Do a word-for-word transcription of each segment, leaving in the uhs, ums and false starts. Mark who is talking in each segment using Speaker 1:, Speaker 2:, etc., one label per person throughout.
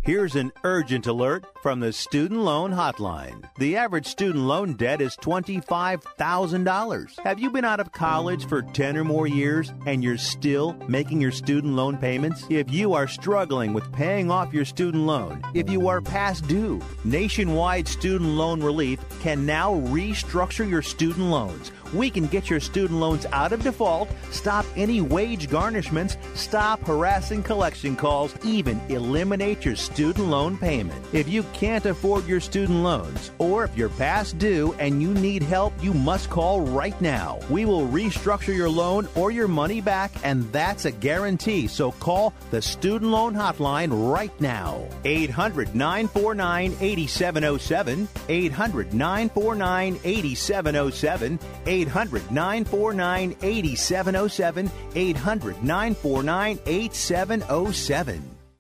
Speaker 1: Here's an urgent alert from the Student Loan Hotline. The average student loan debt is twenty-five thousand dollars. Have you been out of college for ten or more years and you're still making your student loan payments? If you are struggling with paying off your student loan, if you are past due, Nationwide Student Loan Relief can now restructure your student loans. We can get your student loans out of default, stop any wage garnishments, stop harassing collection calls, even eliminate your student loan payment. If you can't afford your student loans, or if you're past due and you need help, you must call right now. We will restructure your loan or your money back, and that's a guarantee. So call the Student Loan Hotline right now. eight hundred, nine four nine, eight seven zero seven. eight hundred, nine four nine, eight seven zero seven. eight hundred, nine four nine, eight seven zero seven. eight hundred, nine four nine, eight seven zero seven.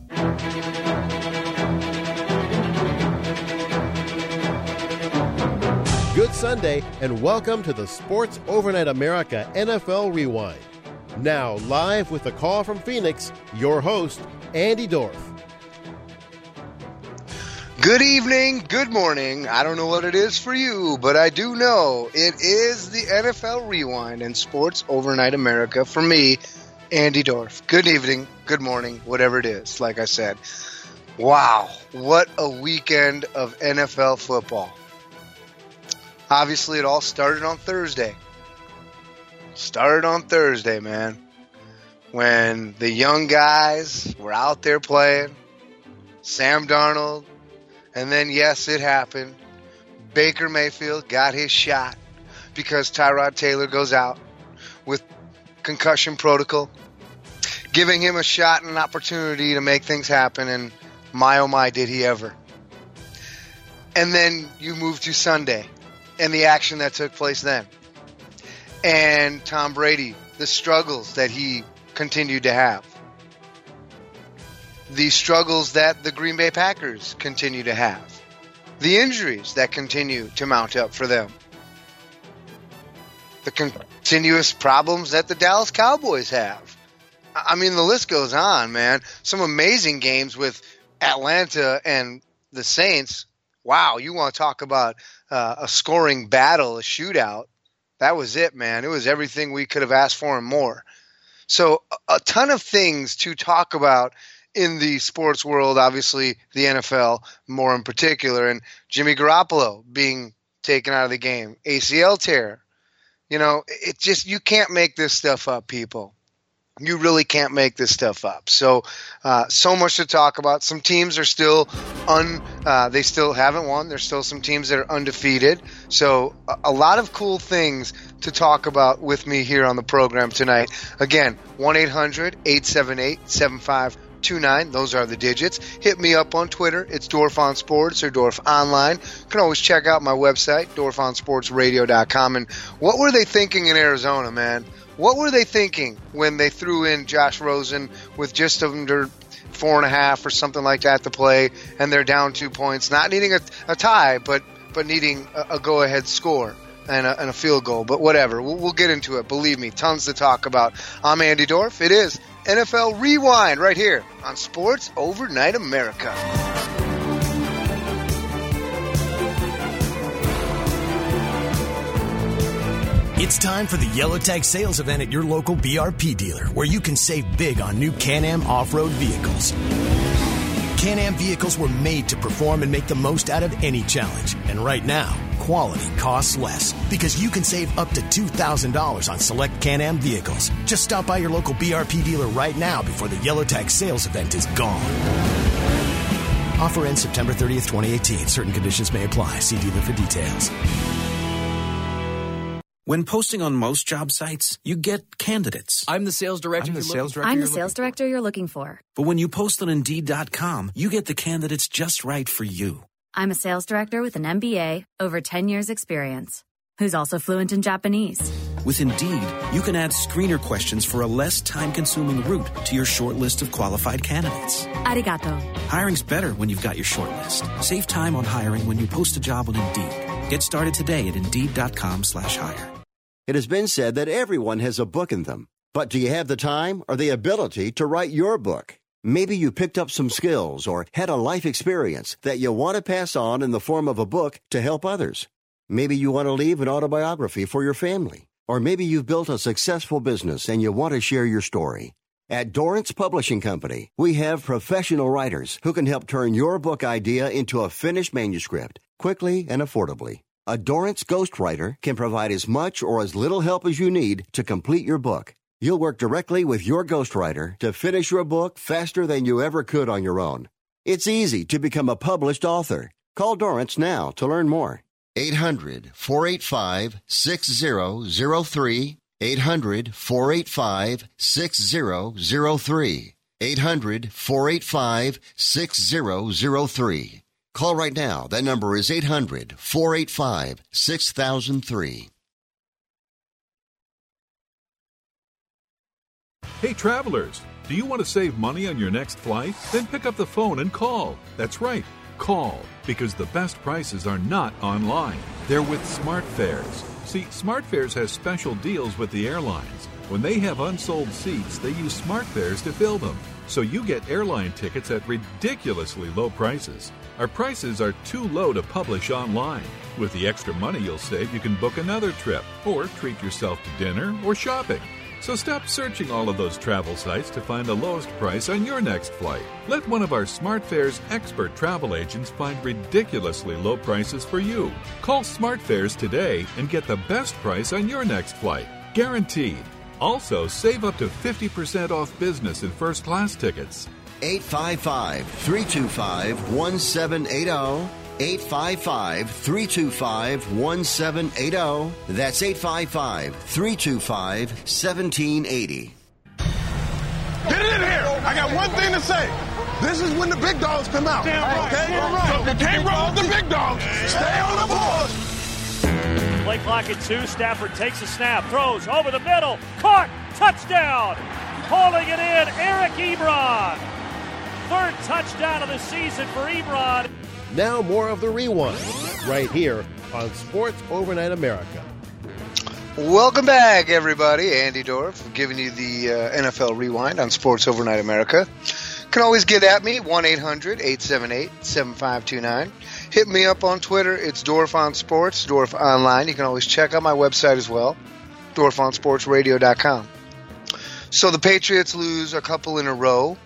Speaker 2: Good Sunday, and welcome to the Sports Overnight America N F L Rewind. Now, live with a call from Phoenix, your host, Andy Dorff.
Speaker 3: Good evening, good morning. I don't know what it is for you, but I do know it is the N F L Rewind and Sports Overnight America for me, Andy Dorff. Good evening, good morning, whatever it is, like I said. Wow, what a weekend of N F L football. Obviously, it all started on Thursday. Started on Thursday, man. When the young guys were out there playing, Sam Darnold, and then, yes, it happened. Baker Mayfield got his shot because Tyrod Taylor goes out with concussion protocol, giving him a shot and an opportunity to make things happen, and my, oh my, did he ever. And then you move to Sunday and the action that took place then. And Tom Brady, the struggles that he continued to have. The struggles that the Green Bay Packers continue to have. The injuries that continue to mount up for them. The continuous problems that the Dallas Cowboys have. I mean, the list goes on, man. Some amazing games with Atlanta and the Saints. Wow, you want to talk about uh, a scoring battle, a shootout. That was it, man. It was everything we could have asked for and more. So a ton of things to talk about in the sports world, obviously the N F L more in particular, and Jimmy Garoppolo being taken out of the game, A C L tear. You know, it just, you can't make this stuff up, people. You really can't make this stuff up. So, uh, so much to talk about. Some teams are still un, uh, they still haven't won. There's still some teams that are undefeated. So a, a lot of cool things to talk about with me here on the program tonight. Again, one eight hundred, eight seven eight, seven five two nine. Those are the digits. Hit me up on Twitter. It's Dorff on Sports or Dorff Online. You can always check out my website, dorff on sports radio dot com. And what were they thinking in Arizona, man? What were they thinking when they threw in Josh Rosen with just under four and a half or something like that to play, and they're down two points, not needing a, a tie, but but needing a, a go-ahead score and a, and a field goal. But whatever, we'll, we'll get into it. Believe me, tons to talk about. I'm Andy Dorff. It is N F L Rewind right here on Sports Overnight America.
Speaker 4: It's time for the Yellow Tag sales event at your local B R P dealer, where you can save big on new Can-Am off-road vehicles. Can-Am vehicles were made to perform and make the most out of any challenge. And right now, quality costs less, because you can save up to two thousand dollars on select Can-Am vehicles. Just stop by your local B R P dealer right now before the Yellow Tag sales event is gone. Offer ends September thirtieth, twenty eighteen. Certain conditions may apply. See dealer for details.
Speaker 5: When posting on most job sites, you get candidates.
Speaker 6: I'm the sales director.
Speaker 5: I'm the sales director.
Speaker 7: I'm the sales director you're looking for.
Speaker 5: But when you post on Indeed dot com, you get the candidates just right for you.
Speaker 7: I'm a sales director with an M B A, over ten years experience, who's also fluent in Japanese.
Speaker 5: With Indeed, you can add screener questions for a less time-consuming route to your short list of qualified candidates.
Speaker 7: Arigato.
Speaker 5: Hiring's better when you've got your short list. Save time on hiring when you post a job on Indeed. Get started today at Indeed dot com slash hire.
Speaker 8: It has been said that everyone has a book in them. But do you have the time or the ability to write your book?
Speaker 6: Maybe you picked up some skills or had a life experience that you want to pass on in the form of a book to help others. Maybe you want to leave an autobiography for your family. Or maybe you've built a successful business and you want to share your story. At Dorrance Publishing Company, we have professional writers who can help turn your book idea into a finished manuscript quickly and affordably. A Dorrance ghostwriter can provide as much or as little help as you need to complete your book. You'll work directly with your ghostwriter to finish your book faster than you ever could on your own. It's easy to become a published author. Call Dorrance now to learn more.
Speaker 8: eight hundred, four eight five, six zero zero three. eight hundred, four eight five, six zero zero three. eight hundred, four eight five, six zero zero three. Call right now. That number is eight hundred, four eight five, six thousand three.
Speaker 9: Hey travelers, do you want to save money on your next flight? Then pick up the phone and call. That's right, call, because the best prices are not online. They're with SmartFares. See, SmartFares has special deals with the airlines. When they have unsold seats, they use SmartFares to fill them. So you get airline tickets at ridiculously low prices. Our prices are too low to publish online. With the extra money you'll save, you can book another trip or treat yourself to dinner or shopping. So stop searching all of those travel sites to find the lowest price on your next flight. Let one of our SmartFares expert travel agents find ridiculously low prices for you. Call SmartFares today and get the best price on your next flight. Guaranteed. Also, save up to fifty percent off business and first class tickets.
Speaker 8: eight five five, three two five, one seven eight zero. eight five five, three two five, one seven eight zero. That's eight five five, three two five, one seven eight zero.
Speaker 10: Get it in here. I got one thing to say. This is when the big dogs come out. Okay? So you can't roll with the big dogs. Stay on the board.
Speaker 11: Play clock at two. Stafford takes a snap, throws over the middle. Caught. Touchdown. Holding it in, Eric Ebron. Third touchdown of the season for Ebron.
Speaker 2: Now more of the Rewind, right here on Sports Overnight America.
Speaker 3: Welcome back, everybody. Andy Dorff giving you the uh, N F L Rewind on Sports Overnight America. You can always get at me, one eight hundred, eight seven eight, seven five two nine. Hit me up on Twitter. It's Dorff on Sports, Dorff Online. You can always check out my website as well, dorff on sports radio dot com. So the Patriots lose a couple in a row.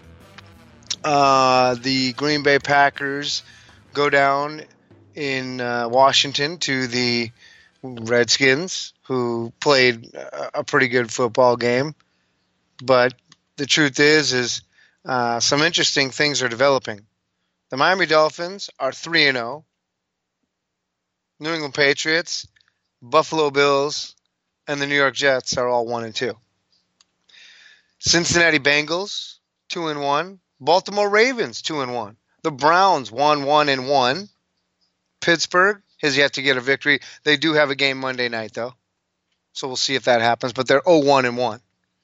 Speaker 3: Uh, the Green Bay Packers go down in uh, Washington to the Redskins, who played a pretty good football game. But the truth is, is uh, some interesting things are developing. The Miami Dolphins are three and oh. New England Patriots, Buffalo Bills, and the New York Jets are all one and two. Cincinnati Bengals, two and one. Baltimore Ravens, two and one. The Browns, one one and one. Pittsburgh has yet to get a victory. They do have a game Monday night, though. So we'll see if that happens. But they're oh one and one.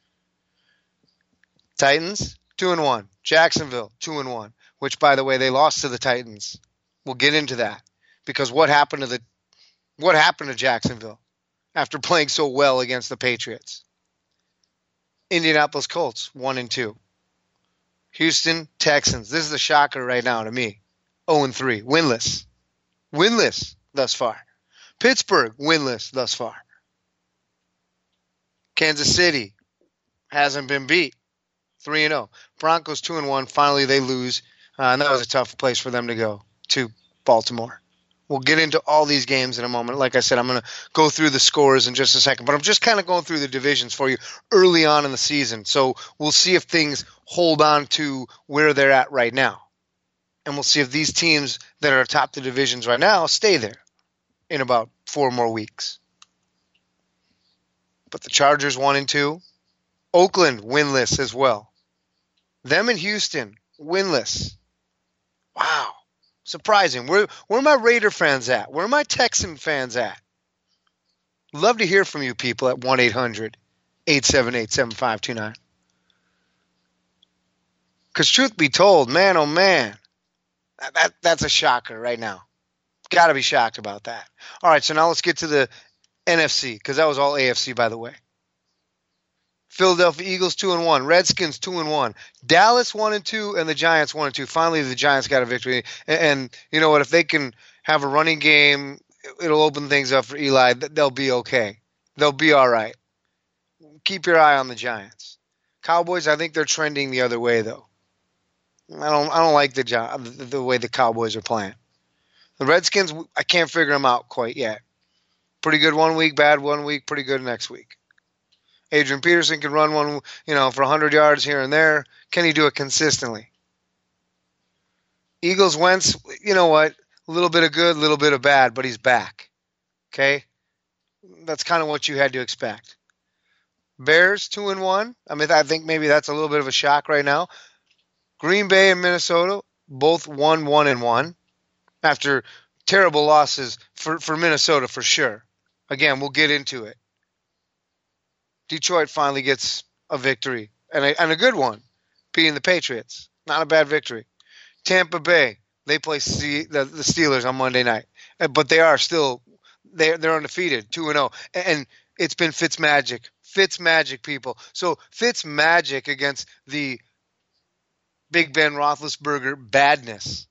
Speaker 3: Titans, two and one. Jacksonville, two and one. Which, by the way, they lost to the Titans. We'll get into that. Because what happened to the what happened to Jacksonville after playing so well against the Patriots? Indianapolis Colts, one and two. Houston Texans. This is the shocker right now to me. oh and three. Winless. Winless thus far. Pittsburgh, winless thus far. Kansas City hasn't been beat. three and oh. Broncos, two and one. Finally, they lose. Uh, and that was a tough place for them to go, to Baltimore. We'll get into all these games in a moment. Like I said, I'm going to go through the scores in just a second. But I'm just kind of going through the divisions for you early on in the season. So we'll see if things hold on to where they're at right now. And we'll see if these teams that are atop the divisions right now stay there in about four more weeks. But the Chargers, one and two. Oakland, winless as well. Them and Houston, winless. Wow. Surprising. Where, where are my Raider fans at? Where are my Texan fans at? Love to hear from you people at one eight hundred, eight seven eight, seven five two nine. Because truth be told, man, oh man, that, that that's a shocker right now. Got to be shocked about that. All right, so now let's get to the N F C, because that was all A F C, by the way. Philadelphia Eagles two and one, Redskins two and one, Dallas one and two, and the Giants one and two. Finally, the Giants got a victory. And, and you know what? If they can have a running game, it'll open things up for Eli. They'll be okay. They'll be all right. Keep your eye on the Giants. Cowboys, I think they're trending the other way though. I don't. I don't like the the way the Cowboys are playing. The Redskins, I can't figure them out quite yet. Pretty good one week, bad one week, pretty good next week. Adrian Peterson can run one, you know, for one hundred yards here and there. Can he do it consistently? Eagles, Wentz, you know what? A little bit of good, a little bit of bad, but he's back. Okay? That's kind of what you had to expect. Bears, two and one. I mean, I think maybe that's a little bit of a shock right now. Green Bay and Minnesota, both one, one and one. After terrible losses for, for Minnesota for sure. Again, we'll get into it. Detroit finally gets a victory, and a, and a good one, beating the Patriots. Not a bad victory. Tampa Bay, they play C, the, the Steelers on Monday night, but they are still they're they're undefeated, two and zero, and it's been Fitzmagic, Fitzmagic people. So Fitzmagic against the Big Ben Roethlisberger badness,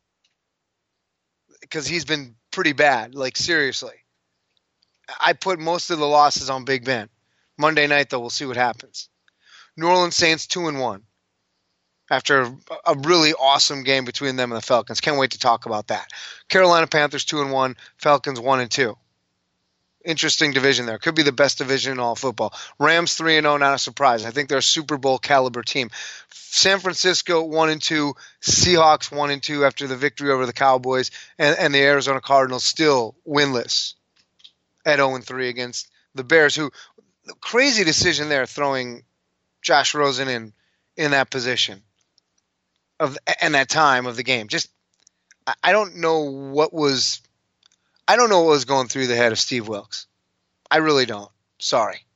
Speaker 3: because he's been pretty bad, like seriously. I put most of the losses on Big Ben. Monday night, though, we'll see what happens. New Orleans Saints two and one after a really awesome game between them and the Falcons. Can't wait to talk about that. Carolina Panthers two and one, Falcons one and two. Interesting division there. Could be the best division in all football. Rams three and oh, not a surprise. I think they're a Super Bowl caliber team. San Francisco one and two, Seahawks one and two after the victory over the Cowboys, and, and the Arizona Cardinals still winless at oh and three against the Bears, who crazy decision there, throwing Josh Rosen in in that position of and that time of the game. Just I don't know what was I don't know what was going through the head of Steve Wilks. I really don't. Sorry.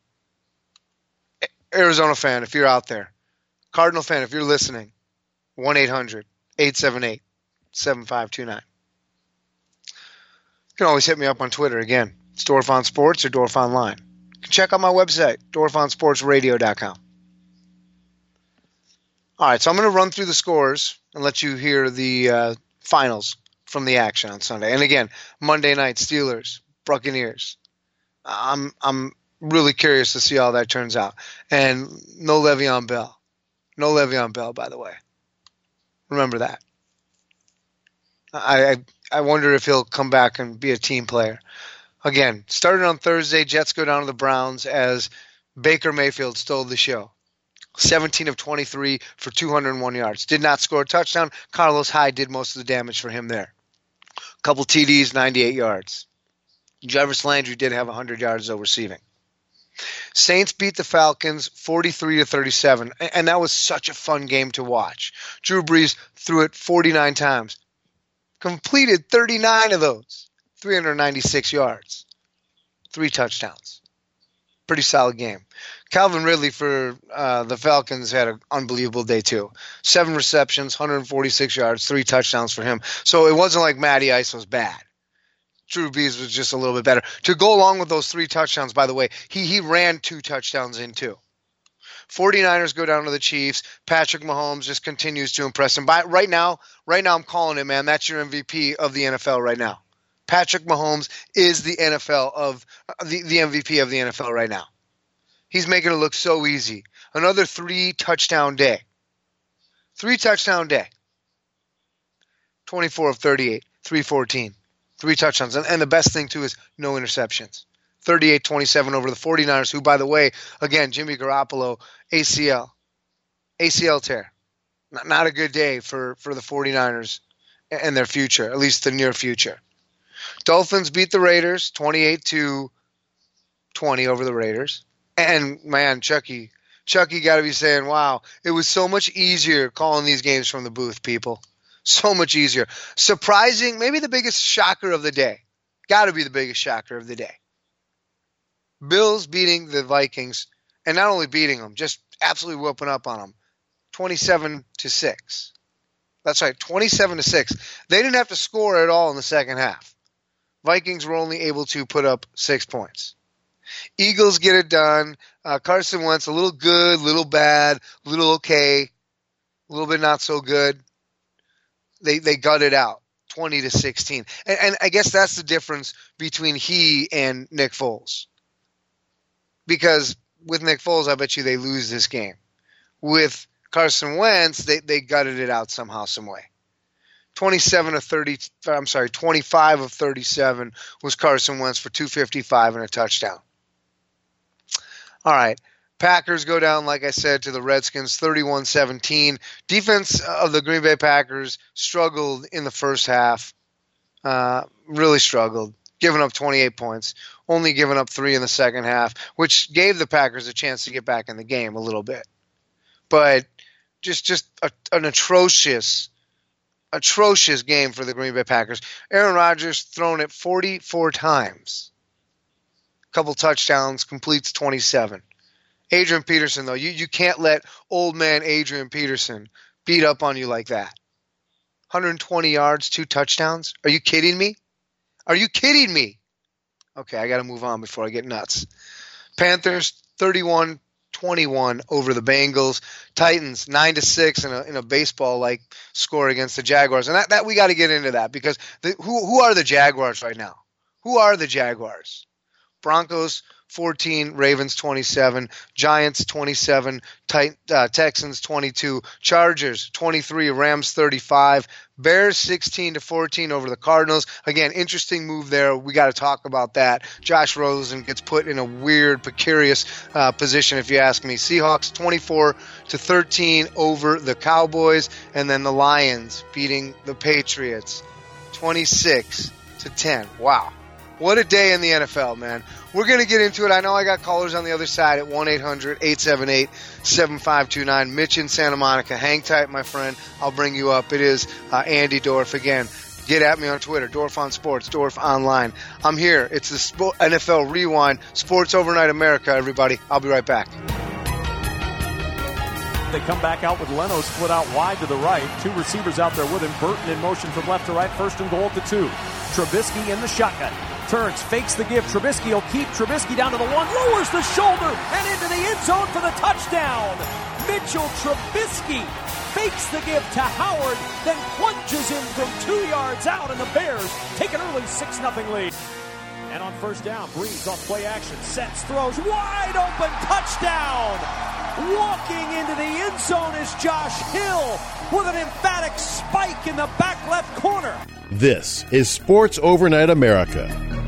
Speaker 3: Arizona fan, if you're out there, Cardinal fan, if you're listening, one eight hundred, eight seven eight, seven five two nine. You can always hit me up on Twitter. Again, it's Dorfon Sports or Dorf Online. You can check out my website, dorfon sports radio dot com. All right, so I'm going to run through the scores and let you hear the uh, finals from the action on Sunday. And again, Monday night, Steelers, Buccaneers. I'm I'm really curious to see how that turns out. And no Le'Veon Bell. No Le'Veon Bell, by the way. Remember that. I, I I wonder if he'll come back and be a team player. Again, started on Thursday, Jets go down to the Browns as Baker Mayfield stole the show. seventeen of twenty-three for two hundred one yards. Did not score a touchdown. Carlos Hyde did most of the damage for him there. A couple T Ds, ninety-eight yards. Jarvis Landry did have one hundred yards though receiving. Saints beat the Falcons forty-three to thirty-seven, and that was such a fun game to watch. Drew Brees threw it forty-nine times. Completed thirty-nine of those. three hundred ninety-six yards. Three touchdowns. Pretty solid game. Calvin Ridley for uh, the Falcons had an unbelievable day too. Seven receptions, one hundred forty-six yards, three touchdowns for him. So it wasn't like Matty Ice was bad. Drew Brees was just a little bit better. To go along with those three touchdowns, by the way, he he ran two touchdowns in too. 49ers go down to the Chiefs. Patrick Mahomes just continues to impress him. By, right now, right now I'm calling it, man. That's your M V P of the N F L right now. Patrick Mahomes is the N F L of the, the M V P of the N F L right now. He's making it look so easy. Another three touchdown day. Three touchdown day. twenty-four of thirty-eight, three fourteen. Three touchdowns. And, and the best thing, too, is no interceptions. thirty-eight twenty-seven over the 49ers, who, by the way, again, Jimmy Garoppolo, A C L. A C L tear. Not, not a good day for, for the 49ers and their future, at least the near future. Dolphins beat the Raiders twenty-eight to twenty over the Raiders. And, man, Chucky, Chucky got to be saying, wow, it was so much easier calling these games from the booth, people. So much easier. Surprising, maybe the biggest shocker of the day. Got to be the biggest shocker of the day. Bills beating the Vikings, and not only beating them, just absolutely whooping up on them. twenty-seven to six. That's right, twenty-seven to six. They didn't have to score at all in the second half. Vikings were only able to put up six points. Eagles get it done. Uh, Carson Wentz, a little good, little bad, little okay, a little bit not so good. They they gut it out, twenty to sixteen. And, and I guess that's the difference between he and Nick Foles. Because with Nick Foles, I bet you they lose this game. With Carson Wentz, they, they gutted it out somehow, some way. twenty-seven of thirty, I'm sorry, twenty-five of thirty-seven was Carson Wentz for two fifty-five and a touchdown. All right. Packers go down, like I said, to the Redskins, thirty-one seventeen. Defense of the Green Bay Packers struggled in the first half. Uh, really struggled, giving up twenty-eight points, only giving up three in the second half, which gave the Packers a chance to get back in the game a little bit. But just just a, an atrocious, atrocious game for the Green Bay Packers. Aaron Rodgers thrown it forty-four times. Couple touchdowns, completes twenty-seven. Adrian Peterson, though, you, you can't let old man Adrian Peterson beat up on you like that. one hundred twenty yards, two touchdowns? Are you kidding me? Are you kidding me? Okay, I got to move on before I get nuts. Panthers, thirty-one twenty-one over the Bengals. Titans, nine to six in a, in a baseball-like score against the Jaguars. And that, that we got to get into that because the, who, who are the Jaguars right now? Who are the Jaguars? Broncos, fourteen, Ravens, twenty-seven, Giants, twenty-seven, Tit- uh, Texans, twenty-two, Chargers, twenty-three, Rams, thirty-five, Bears, sixteen to fourteen over the Cardinals. Again, interesting move there. We got to talk about that. Josh Rosen gets put in a weird, precarious uh, position, if you ask me. Seahawks, twenty-four to thirteen over the Cowboys, and then the Lions beating the Patriots, twenty-six to ten. Wow. What a day in the N F L, man. We're going to get into it. I know I got callers on the other side at one eight hundred eight seven eight seven five two nine. Mitch in Santa Monica. Hang tight, my friend. I'll bring you up. It is uh, Andy Dorf again. Get at me on Twitter, Dorf on Sports, Dorf Online. I'm here. It's the Sp- N F L Rewind, Sports Overnight America, everybody. I'll be right back.
Speaker 11: They come back out with Leno split out wide to the right. Two receivers out there with him. Burton in motion from left to right. First and goal at the two. Trubisky in the shotgun. Turns, fakes the give. Trubisky will keep Trubisky down to the one. Lowers the shoulder and into the end zone for the touchdown. Mitchell Trubisky fakes the give to Howard, then plunges him from two yards out, and the Bears take an early six nothing lead. And on first down, Breeze off play action, sets, throws, wide open, touchdown! Walking into the end zone is Josh Hill with an emphatic spike in the back left corner.
Speaker 2: This is Sports Overnight America.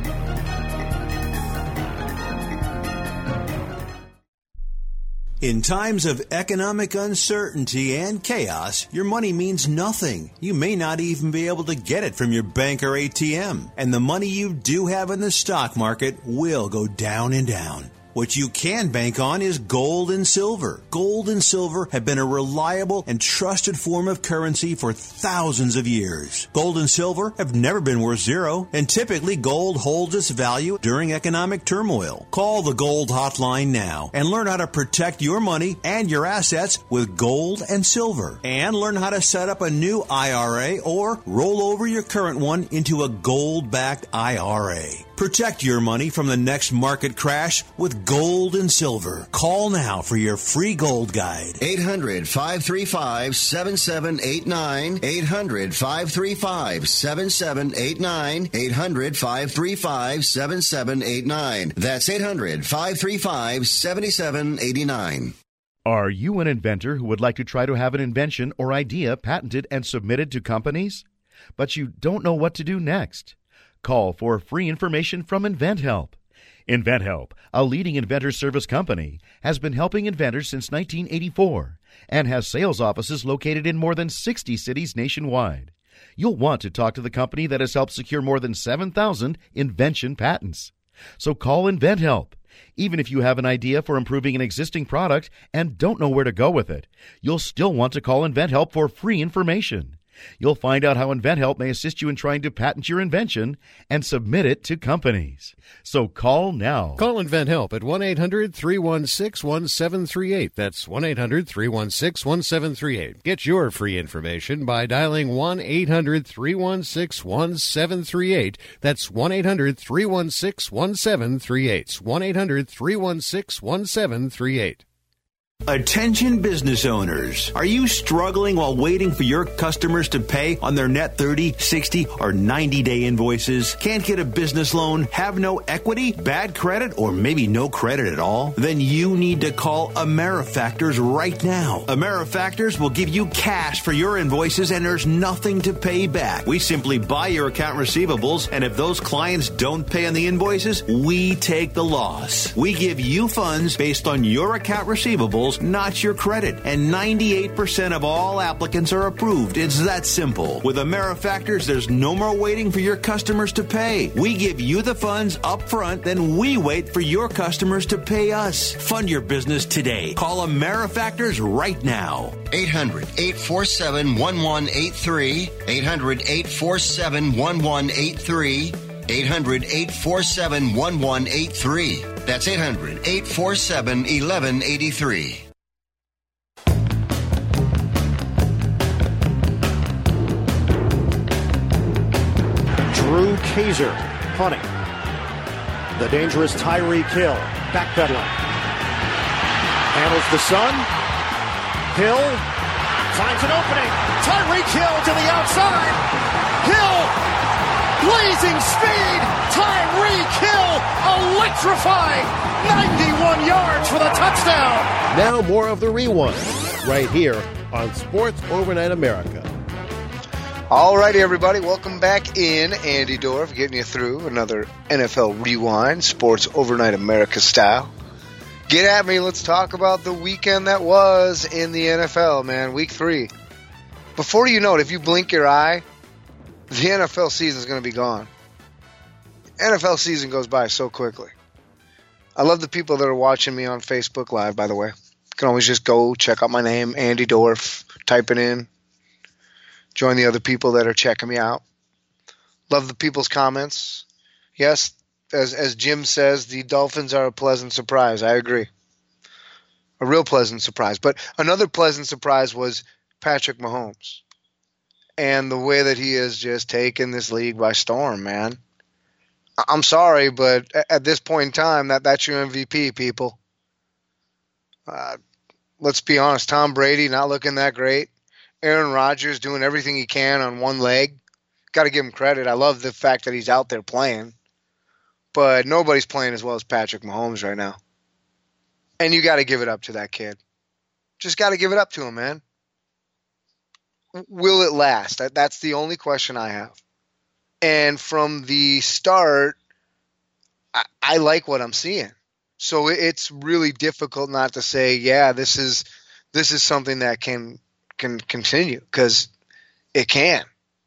Speaker 1: In times of economic uncertainty and chaos, your money means nothing. You may not even be able to get it from your bank or A T M. And the money you do have in the stock market will go down and down. What you can bank on is gold and silver. Gold and silver have been a reliable and trusted form of currency for thousands of years. Gold and silver have never been worth zero, and typically gold holds its value during economic turmoil. Call the Gold Hotline now and learn how to protect your money and your assets with gold and silver. And learn how to set up a new I R A or roll over your current one into a gold-backed I R A. Protect your money from the next market crash with gold and silver. Call now for your free gold guide.
Speaker 8: eight hundred, five three five, seven seven eight nine. eight hundred, five three five, seven seven eight nine. eight hundred, five three five, seven seven eight nine. That's eight hundred, five three five, seven seven eight nine.
Speaker 12: Are you an inventor who would like to try to have an invention or idea patented and submitted to companies? But you don't know what to do next? Call for free information from InventHelp. InventHelp, a leading inventor service company, has been helping inventors since nineteen eighty-four and has sales offices located in more than sixty cities nationwide. You'll want to talk to the company that has helped secure more than seven thousand invention patents. So call InventHelp. Even if you have an idea for improving an existing product and don't know where to go with it, you'll still want to call InventHelp for free information. You'll find out how InventHelp may assist you in trying to patent your invention and submit it to companies. So call now.
Speaker 13: Call InventHelp at one eight hundred three one six one seven three eight. That's one eight hundred three one six one seven three eight. Get your free information by dialing one eight hundred three one six one seven three eight. That's one eight hundred three one six one seven three eight. one eight hundred three one six one seven three eight.
Speaker 1: Attention business owners. Are you struggling while waiting for your customers to pay on their net thirty, sixty, or ninety day invoices? Can't get a business loan? Have no equity? Bad credit? Or maybe no credit at all? Then you need to call AmeriFactors right now. AmeriFactors will give you cash for your invoices and there's nothing to pay back. We simply buy your account receivables, and if those clients don't pay on the invoices, we take the loss. We give you funds based on your account receivables, not your credit. And ninety-eight percent of all applicants are approved. It's that simple. With AmeriFactors, there's no more waiting for your customers to pay. We give you the funds up front, then we wait for your customers to pay us. Fund your business today. Call AmeriFactors right now.
Speaker 8: eight hundred eight four seven one one eight three. eight hundred eight four seven one one eight three. eight hundred eight four seven one one eight three. That's eight hundred eight four seven one one eight three.
Speaker 14: Drew Kaiser punting. The dangerous Tyreek Hill backpedaling. Handles the sun. Hill finds an opening. Tyreek Hill to the outside. Hill, blazing speed. Tyreek Hill, electrifying. ninety-one yards for the touchdown.
Speaker 2: Now more of the rewind right here on Sports Overnight America.
Speaker 3: All righty, everybody. Welcome back in. Andy Dorff getting you through another N F L Rewind, Sports Overnight America style. Get at me. Let's talk about the weekend that was in the N F L, man. Week three. Before you know it, if you blink your eye, the N F L season is going to be gone. N F L season goes by so quickly. I love the people that are watching me on Facebook Live, by the way. You can always just go check out my name, Andy Dorff, type it in. Join the other people that are checking me out. Love the people's comments. Yes, as as Jim says, the Dolphins are a pleasant surprise. I agree. A real pleasant surprise. But another pleasant surprise was Patrick Mahomes. And the way that he has just taken this league by storm, man. I'm sorry, but at this point in time, that, that's your M V P, people. Uh, let's be honest. Tom Brady not looking that great. Aaron Rodgers doing everything he can on one leg. Got to give him credit. I love the fact that he's out there playing. But nobody's playing as well as Patrick Mahomes right now. And you got to give it up to that kid. Just got to give it up to him, man. Will it last? That, that's the only question I have. And from the start, I, I like what I'm seeing. So it's really difficult not to say, yeah, this is this is something that can can continue, because it can.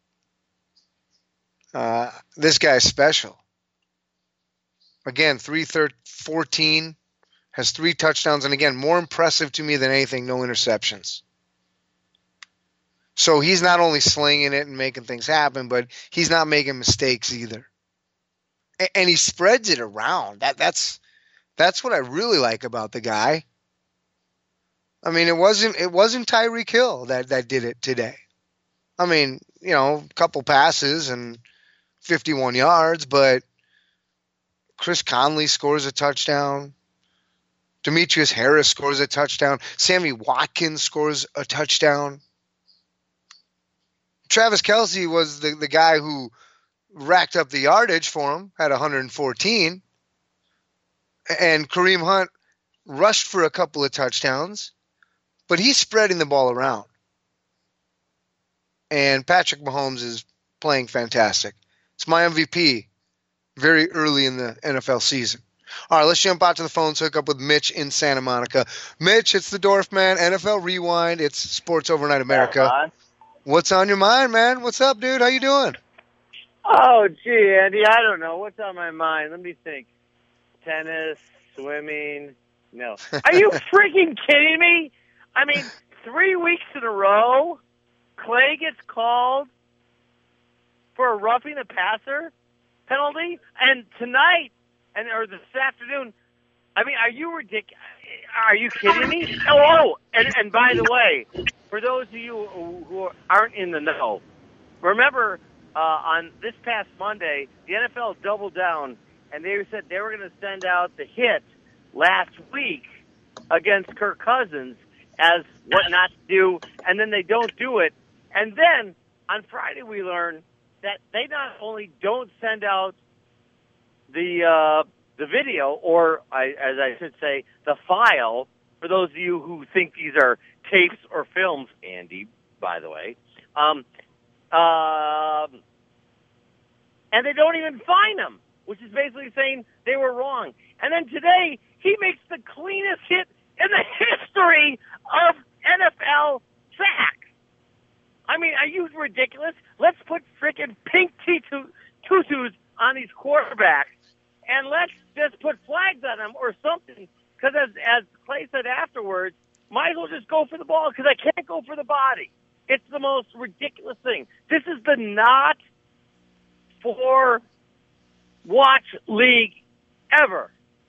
Speaker 3: Uh, this guy's special. Again, three fourteen, has three touchdowns, and again, more impressive to me than anything, no interceptions. So he's not only slinging it and making things happen, but he's not making mistakes either. And, and he spreads it around. That that's that's what I really like about the guy. I mean, it wasn't it wasn't Tyreek Hill that, that did it today. I mean, you know, a couple passes and fifty-one yards, but Chris Conley scores a touchdown. Demetrius Harris scores a touchdown. Sammy Watkins scores a touchdown. Travis Kelce was the, the guy who racked up the yardage for him, had one hundred fourteen. And Kareem Hunt rushed for a couple of touchdowns. But he's spreading the ball around. And Patrick Mahomes is playing fantastic. It's my M V P very early in the N F L season. All right, let's jump out to the phones, hook up with Mitch in Santa Monica. Mitch, it's the Dorff Man, N F L Rewind. It's Sports Overnight America. What's on your mind, man? What's up, dude? How you doing?
Speaker 15: Oh, gee, Andy, I don't know. What's on my mind? Let me think. Tennis, swimming. No. Are you freaking kidding me? I mean, three weeks in a row, Clay gets called for a roughing the passer penalty, and tonight, and or this afternoon, I mean, are you ridiculous? Are you kidding me? Oh, oh, and, and by the way, for those of you who, who aren't in the know, remember uh, on this past Monday, the N F L doubled down, and they said they were going to send out the hit last week against Kirk Cousins as what not to do, and then they don't do it. And then on Friday we learn that they not only don't send out the uh, the video, or I, as I should say, the file, for those of you who think these are tapes or films, Andy, by the way, um, uh, and they don't even fine them, which is basically saying they were wrong. And then today, he makes the cleanest hit in the history of N F L sacks. I mean, are you ridiculous? Let's put frickin' pink tutu- tutus on these quarterbacks, and let's just put flags on them or something. Because as, as Clay said afterwards, might as well just go for the ball because I can't go for the body. It's the most ridiculous thing. This is the not for watch league ever.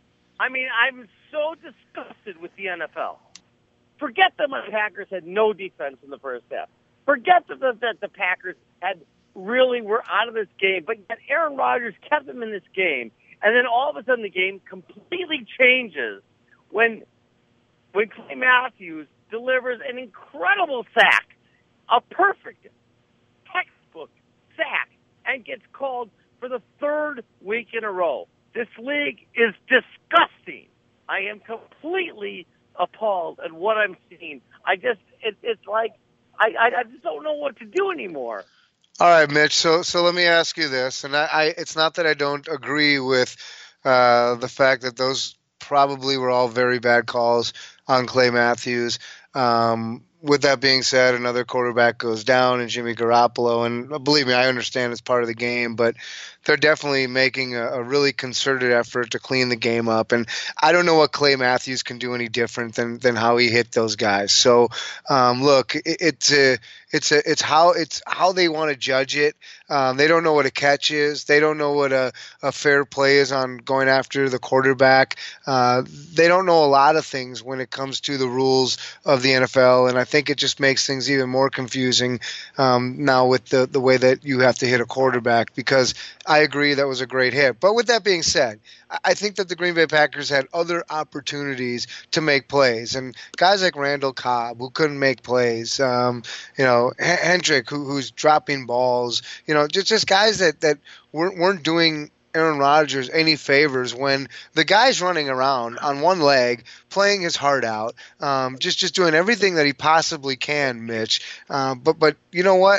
Speaker 15: I mean, I'm so disgusted with the N F L. Forget that the Packers had no defense in the first half. Forget that the, that the Packers had really were out of this game, but yet Aaron Rodgers kept them in this game. And then all of a sudden the game completely changes when when Clay Matthews delivers an incredible sack, a perfect textbook sack, and gets called for the third week in a row. This league is disgusting. I am completely appalled at what I'm seeing. I just, it, it's like, I, I, I just don't know what to do anymore.
Speaker 3: All right, Mitch. So, so let me ask you this, and I, I it's not that I don't agree with uh, the fact that those probably were all very bad calls on Clay Matthews. Um, with that being said, another quarterback goes down, and Jimmy Garoppolo, and believe me, I understand it's part of the game, but they're definitely making a, a really concerted effort to clean the game up. And I don't know what Clay Matthews can do any different than, than how he hit those guys. So, um, look, it, it's a, it's a, it's how it's how they want to judge it. Um, they don't know what a catch is. They don't know what a, a fair play is on going after the quarterback. Uh, they don't know a lot of things when it comes to the rules of the N F L, and I think it just makes things even more confusing um, now with the the way that you have to hit a quarterback, because I agree that was a great hit. But with that being said, I think that the Green Bay Packers had other opportunities to make plays, and guys like Randall Cobb who couldn't make plays, um, you know, H- Hendrick who, who's dropping balls, you know, just just guys that that weren't, weren't doing Aaron Rodgers any favors when the guy's running around on one leg, playing his heart out, um, just just doing everything that he possibly can, Mitch. Uh, but but you know what?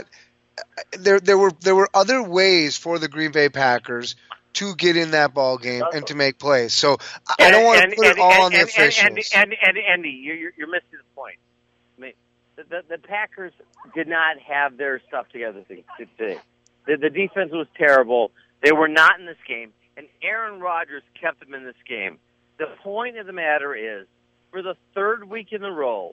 Speaker 3: There there were there were other ways for the Green Bay Packers to get in that ball game and to make plays. So I don't want to put it all on the officials.
Speaker 15: And and Andy, you're you're missing the point. I mean, the, the the Packers did not have their stuff together today. The, the defense was terrible. They were not in this game, and Aaron Rodgers kept them in this game. The point of the matter is, for the third week in a row,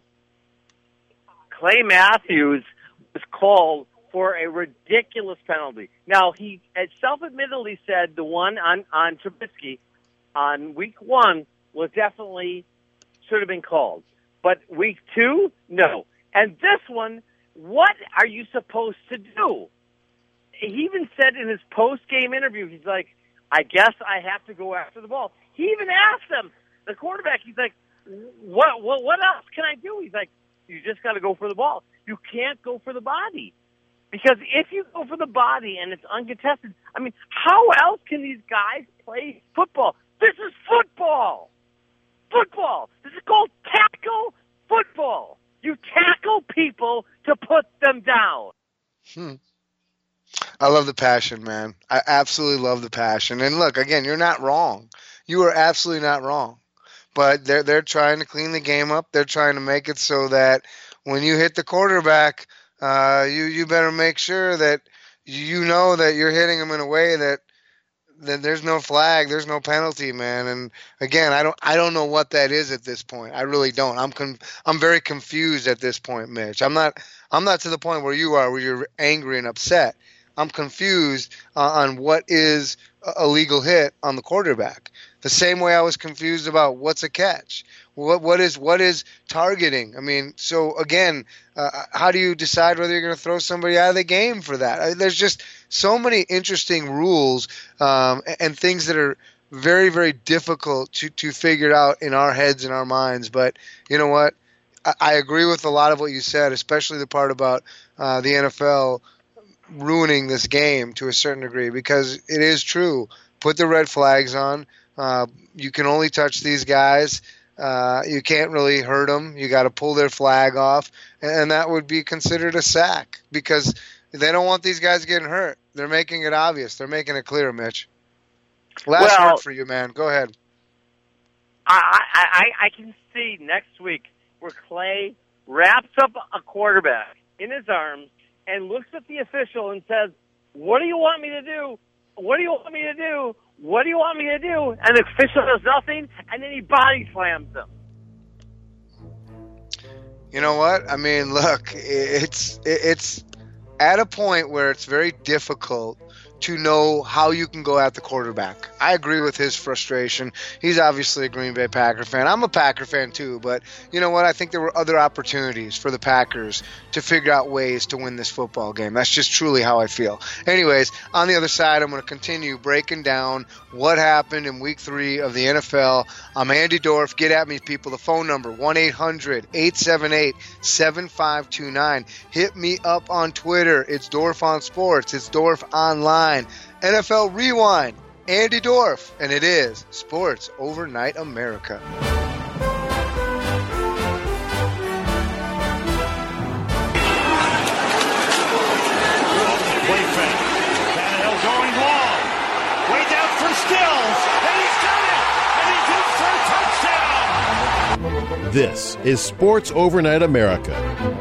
Speaker 15: Clay Matthews was called for a ridiculous penalty. Now, he self-admittedly said the one on, on Trubisky on week one was definitely should have been called. But week two, no. And this one, what are you supposed to do? He even said in his post-game interview, he's like, I guess I have to go after the ball. He even asked him, the quarterback, he's like, what, what, what else can I do? He's like, you just got to go for the ball. You can't go for the body. Because if you go for the body and it's uncontested, I mean, how else can these guys play football? This is football. Football. This is called tackle football. You tackle people to put them down.
Speaker 3: Hmm. I love the passion, man. I absolutely love the passion. And look, again, you're not wrong. You are absolutely not wrong. But they're they're trying to clean the game up. They're trying to make it so that when you hit the quarterback, uh, you you better make sure that you know that you're hitting him in a way that then there's no flag, there's no penalty, man. And again, I don't I don't know what that is at this point. I really don't. I'm con- I'm very confused at this point, Mitch. I'm not I'm not to the point where you are, where you're angry and upset. I'm confused uh, on what is a legal hit on the quarterback. The same way I was confused about what's a catch. What what is what is targeting? I mean, so again, uh, how do you decide whether you're going to throw somebody out of the game for that? I, there's just so many interesting rules um, and, and things that are very, very difficult to, to figure out in our heads and our minds. But you know what? I, I agree with a lot of what you said, especially the part about uh, the N F L ruining this game to a certain degree, because it is true. Put the red flags on. Uh, you can only touch these guys. Uh, you can't really hurt them. You got to pull their flag off, and that would be considered a sack because they don't want these guys getting hurt. They're making it obvious. They're making it clear, Mitch. Last
Speaker 15: well,
Speaker 3: word for you, man. Go ahead.
Speaker 15: I, I, I can see next week where Clay wraps up a quarterback in his arms and looks at the official and says, "What do you want me to do? What do you want me to do? What do you want me to do?" And the official does nothing, and then he body slams him.
Speaker 3: You know what? I mean, look, it's it's at a point where it's very difficult to know how you can go at the quarterback. I agree with his frustration. He's obviously a Green Bay Packer fan. I'm a Packer fan too, but you know what? I think there were other opportunities for the Packers to figure out ways to win this football game. That's just truly how I feel. Anyways, on the other side, I'm going to continue breaking down what happened in week three of the N F L. I'm Andy Dorf. Get at me, people. The phone number, one eight hundred eight seven eight seven five two nine. Hit me up on Twitter. It's Dorf on Sports. It's Dorf Online. N F L Rewind, Andy Dorf, and it is Sports Overnight America.
Speaker 11: Play fake. Tannehill going long. Way down for Stills, and he's done it, and he's in for a touchdown.
Speaker 2: This is Sports Overnight America.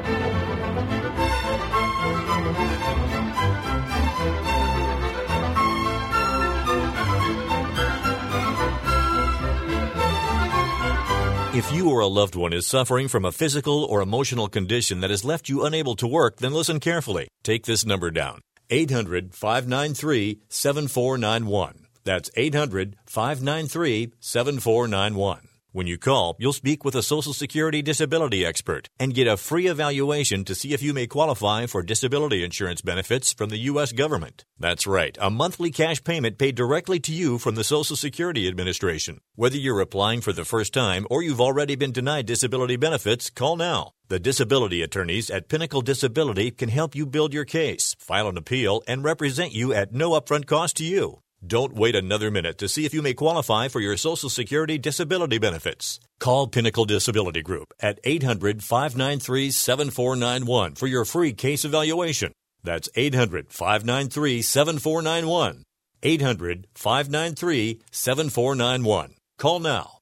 Speaker 16: If you or a loved one is suffering from a physical or emotional condition that has left you unable to work, then listen carefully. Take this number down, eight hundred five nine three seven four nine one. That's eight hundred five nine three seven four nine one. When you call, you'll speak with a Social Security disability expert and get a free evaluation to see if you may qualify for disability insurance benefits from the U S government. That's right, a monthly cash payment paid directly to you from the Social Security Administration. Whether you're applying for the first time or you've already been denied disability benefits, call now. The disability attorneys at Pinnacle Disability can help you build your case, file an appeal, and represent you at no upfront cost to you. Don't wait another minute to see if you may qualify for your Social Security disability benefits. Call Pinnacle Disability Group at eight hundred five nine three seven four nine one for your free case evaluation. That's eight hundred five nine three seven four nine one. eight hundred five nine three seven four nine one. Call now.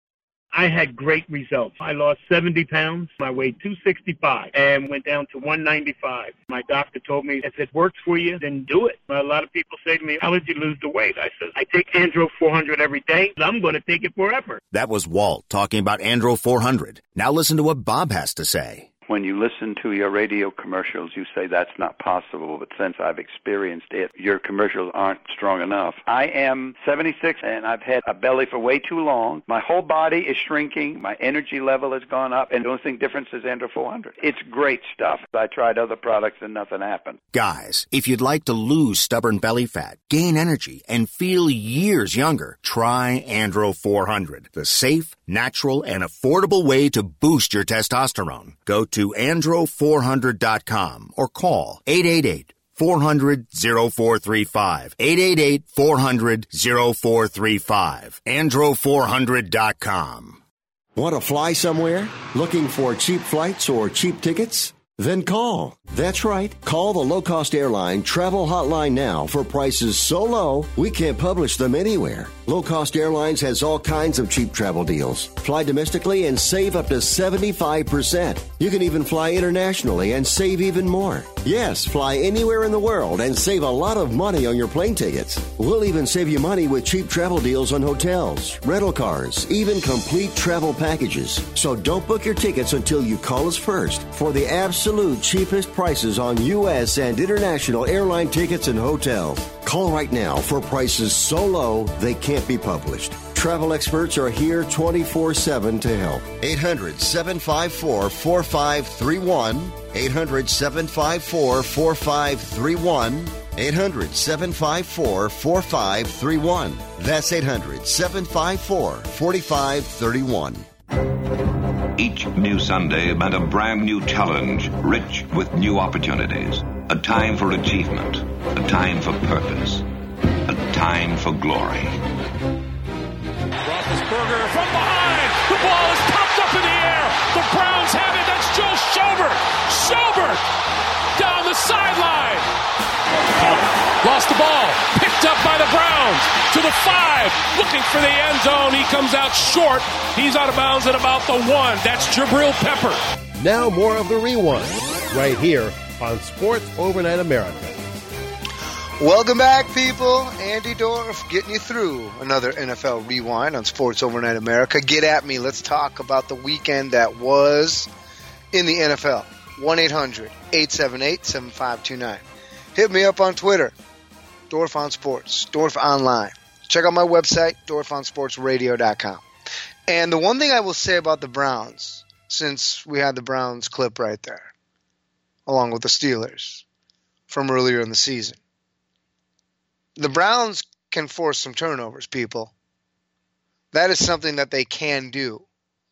Speaker 17: I had great results. I lost seventy pounds. I weighed two sixty-five and went down to one ninety-five. My doctor told me, if it works for you, then do it. A lot of people say to me, how did you lose the weight? I said, I take Andro four hundred every day. I'm going to take it forever.
Speaker 18: That was Walt talking about Andro four hundred. Now listen to what Bob has to say.
Speaker 19: When you listen to your radio commercials, you say that's not possible, but since I've experienced it, your commercials aren't strong enough. I am seventy-six, and I've had a belly for way too long. My whole body is shrinking. My energy level has gone up, and the only thing difference is Andro four hundred. It's great stuff. I tried other products, and nothing happened.
Speaker 18: Guys, if you'd like to lose stubborn belly fat, gain energy, and feel years younger, try Andro four hundred, the safe, natural, and affordable way to boost your testosterone. Go to andro four hundred dot com or call eight eight eight, four hundred, oh four three five. eight eight eight, four hundred, oh four three five. andro four hundred dot com.
Speaker 6: Want to fly somewhere? Looking for cheap flights or cheap tickets? Then call. That's right. Call the low-cost airline travel hotline now for prices so low we can't publish them anywhere. Low Cost Airlines has all kinds of cheap travel deals. Fly domestically and save up to seventy-five percent. You can even fly internationally and save even more. Yes, fly anywhere in the world and save a lot of money on your plane tickets. We'll even save you money with cheap travel deals on hotels, rental cars, even complete travel packages. So don't book your tickets until you call us first for the absolute cheapest prices on U S and international airline tickets and hotels. Call right now for prices so low they can't be published. Travel experts are here twenty-four seven to help.
Speaker 8: eight hundred, seven five four, four five three one. eight hundred, seven five four, four five three one. eight hundred, seven five four, four five three one. That's eight hundred, seven five four, four five three one.
Speaker 20: Each new Sunday meant a brand new challenge, rich with new opportunities. A time for achievement, a time for purpose, a time for glory.
Speaker 11: Roethlisberger from behind. The ball is popped up in the air. The Browns have it. That's Joe Schobert. Schobert down the sideline. Lost the ball. Picked up by the Browns to the five. Looking for the end zone. He comes out short. He's out of bounds at about the one. That's Jabril Pepper.
Speaker 2: Now more of the Rewind right here on Sports Overnight America.
Speaker 3: Welcome back, people. Andy Dorff getting you through another N F L Rewind on Sports Overnight America. Get at me. Let's talk about the weekend that was in the N F L. one eight hundred, eight seven eight, seven five two nine. Hit me up on Twitter, Dorff on Sports, Dorff Online. Check out my website, dorff on sports radio dot com. And the one thing I will say about the Browns, since we had the Browns clip right there, along with the Steelers from earlier in the season. The Browns can force some turnovers, people. That is something that they can do.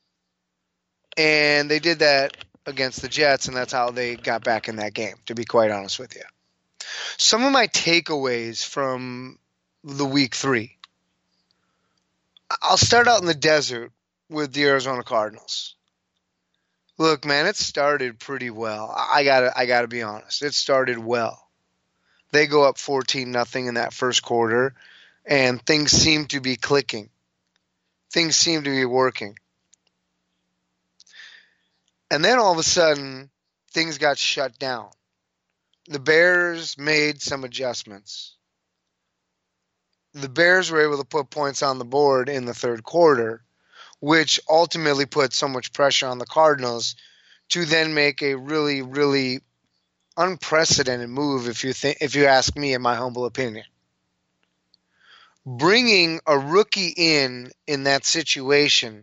Speaker 3: And they did that against the Jets, and that's how they got back in that game, to be quite honest with you. Some of my takeaways from the week three. I'll start out in the desert with the Arizona Cardinals. Look, man, it started pretty well. I gotta, I gotta be honest. It started well. They go up fourteen nothing in that first quarter, and things seem to be clicking. Things seem to be working. And then all of a sudden, things got shut down. The Bears made some adjustments. The Bears were able to put points on the board in the third quarter, which ultimately put so much pressure on the Cardinals to then make a really, really unprecedented move, if you think, if you ask me, in my humble opinion. Bringing a rookie in in that situation,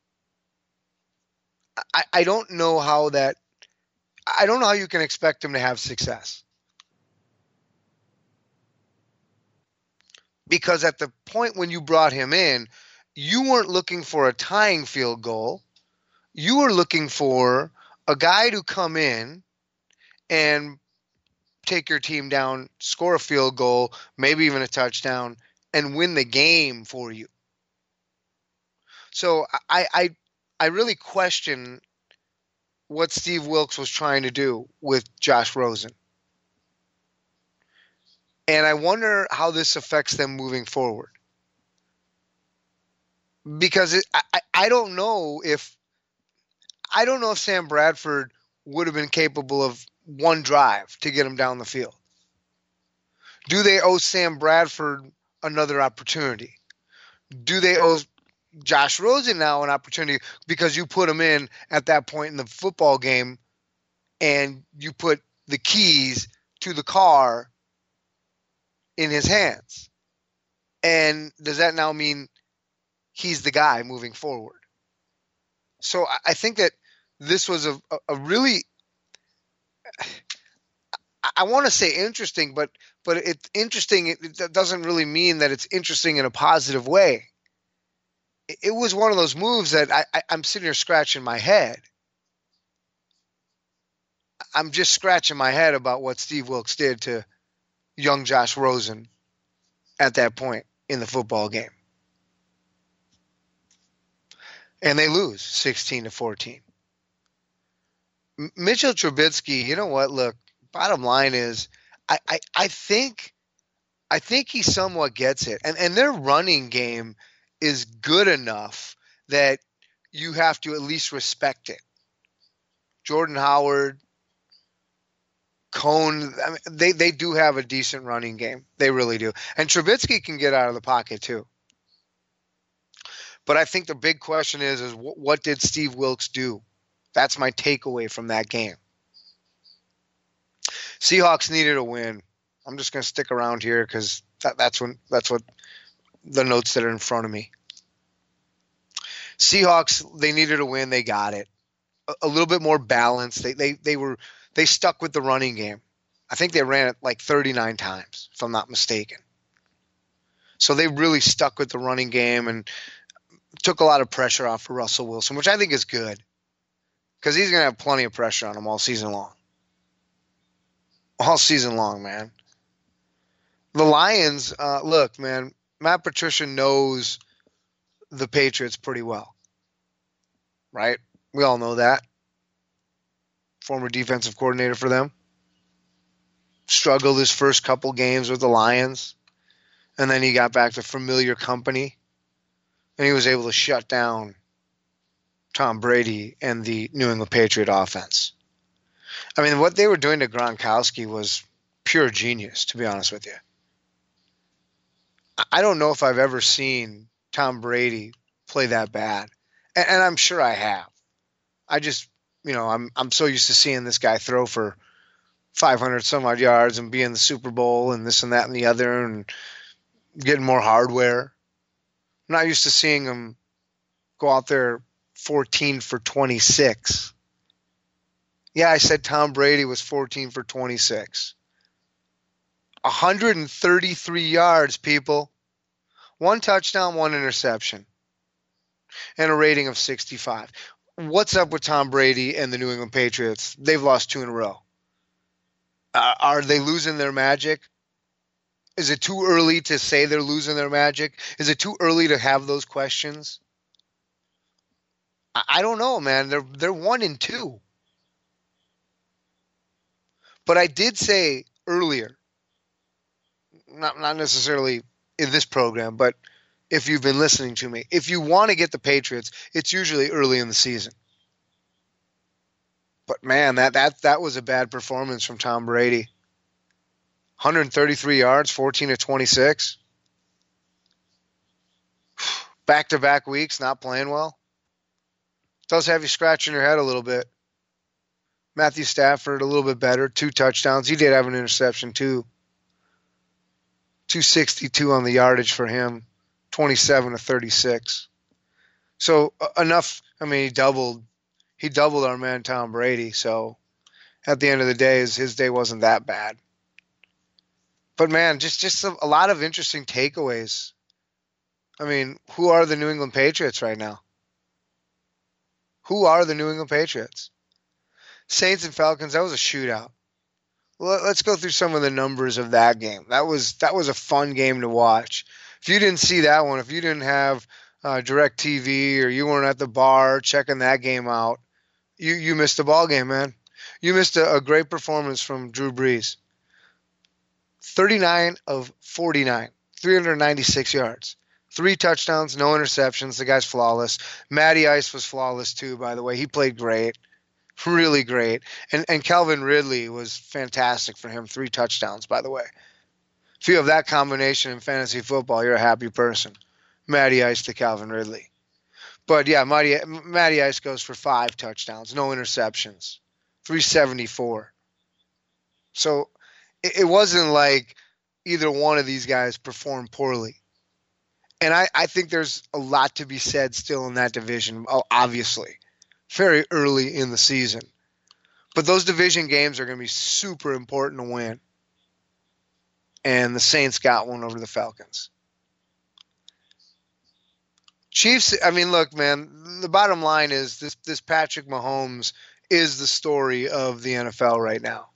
Speaker 3: I, I don't know how that. I don't know how you can expect him to have success. Because at the point when you brought him in, you weren't looking for a tying field goal. You were looking for a guy to come in and take your team down, score a field goal, maybe even a touchdown, and win the game for you. So I I, I really question what Steve Wilks was trying to do with Josh Rosen. And I wonder how this affects them moving forward. Because it, I, I don't know if I don't know if Sam Bradford would have been capable of one drive to get him down the field. Do they owe Sam Bradford another opportunity? Do they owe Josh Rosen now an opportunity because you put him in at that point in the football game and you put the keys to the car in his hands? And does that now mean he's the guy moving forward? So I think that this was a, a really, I want to say interesting, but but it's interesting. It doesn't really mean that it's interesting in a positive way. It was one of those moves that I, I, I'm sitting here scratching my head. I'm just scratching my head about what Steve Wilks did to young Josh Rosen at that point in the football game. And they lose sixteen to fourteen. M- Mitchell Trubisky, you know what? Look, bottom line is, I, I, I think I think he somewhat gets it. And and their running game is good enough that you have to at least respect it. Jordan Howard, Cone, I mean, they, they do have a decent running game. They really do. And Trubisky can get out of the pocket too. But I think the big question is, is what, what did Steve Wilks do? That's my takeaway from that game. Seahawks needed a win. I'm just going to stick around here because that, that's when that's what the notes that are in front of me. Seahawks, they needed a win. They got it. A, a little bit more balance. They they they were they stuck with the running game. I think they ran it like thirty-nine times, if I'm not mistaken. So they really stuck with the running game and took a lot of pressure off of Russell Wilson, which I think is good because he's going to have plenty of pressure on him all season long. All season long, man. The Lions, uh, look, man, Matt Patricia knows the Patriots pretty well, right? We all know that. Former defensive coordinator for them. Struggled his first couple games with the Lions, and then he got back to familiar company, and he was able to shut down Tom Brady and the New England Patriot offense. I mean, what they were doing to Gronkowski was pure genius, to be honest with you. I don't know if I've ever seen Tom Brady play that bad, and, and I'm sure I have. I just, you know, I'm I'm so used to seeing this guy throw for five hundred some odd yards and be in the Super Bowl and this and that and the other and getting more hardware. I'm not used to seeing him go out there fourteen for twenty-six. Yeah, I said Tom Brady was fourteen for twenty-six. one hundred thirty-three yards, people. One touchdown, one interception. And a rating of sixty-five. What's up with Tom Brady and the New England Patriots? They've lost two in a row. Uh, are they losing their magic? Is it too early to say they're losing their magic? Is it too early to have those questions? I, I don't know, man. They're they're one and two. But I did say earlier, not not necessarily in this program, but if you've been listening to me, if you want to get the Patriots, it's usually early in the season. But man, that that that was a bad performance from Tom Brady. one hundred thirty-three yards, fourteen to twenty-six. Back-to-back weeks, not playing well. Does have you scratching your head a little bit. Matthew Stafford, a little bit better, two touchdowns. He did have an interception too. two sixty-two on the yardage for him, twenty-seven to thirty-six. So uh, enough. I mean, he doubled. He doubled our man Tom Brady. So at the end of the day, his, his day wasn't that bad. But man, just just a, a lot of interesting takeaways. I mean, who are the New England Patriots right now? Who are the New England Patriots? Saints and Falcons, that was a shootout. Well, let's go through some of the numbers of that game. That was that was a fun game to watch. If you didn't see that one, if you didn't have uh, DirecTV or you weren't at the bar checking that game out, you you missed the ball game, man. You missed a, a great performance from Drew Brees. thirty-nine of forty-nine, three hundred ninety-six yards. Three touchdowns, no interceptions. The guy's flawless. Matty Ice was flawless too, by the way. He played great. Really great. And and Calvin Ridley was fantastic for him. Three touchdowns, by the way. If you have that combination in fantasy football, you're a happy person. Matty Ice to Calvin Ridley. But yeah, Matty, Matty Ice goes for five touchdowns, no interceptions. three seventy-four. So it, it wasn't like either one of these guys performed poorly. And I, I think there's a lot to be said still in that division, obviously. Very early in the season. But those division games are going to be super important to win. And the Saints got one over the Falcons. Chiefs, I mean, look, man, the bottom line is this, this Patrick Mahomes is the story of the N F L right now.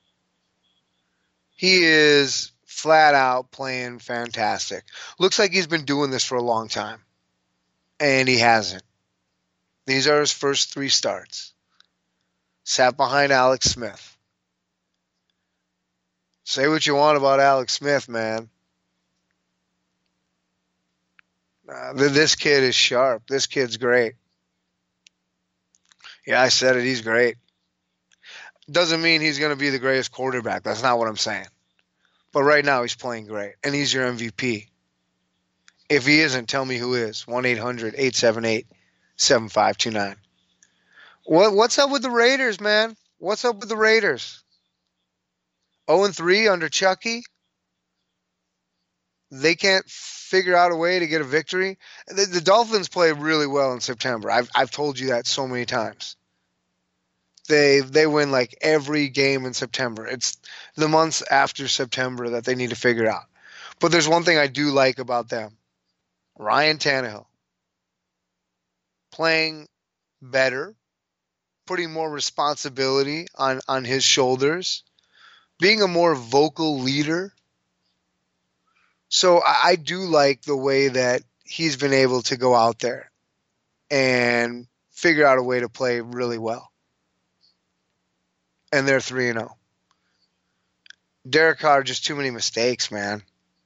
Speaker 3: He is flat out playing fantastic. Looks like he's been doing this for a long time. And he hasn't. These are his first three starts. Sat behind Alex Smith. Say what you want about Alex Smith, man. Uh, this kid is sharp. This kid's great. Yeah, I said it. He's great. Doesn't mean he's going to be the greatest quarterback. That's not what I'm saying. But right now he's playing great, and he's your M V P. If he isn't, tell me who is. one eight hundred eight seven eight seven five two nine. What, what's up with the Raiders, man? What's up with the Raiders? oh and three under Chucky? They can't figure out a way to get a victory. The, the Dolphins play really well in September. I've I've told you that so many times. They they win like every game in September. It's the months after September that they need to figure out. But there's one thing I do like about them. Ryan Tannehill playing better, putting more responsibility on, on his shoulders, being a more vocal leader. So I, I do like the way that he's been able to go out there and figure out a way to play really well. And they're three and oh. Derek Carr, just too many mistakes, man.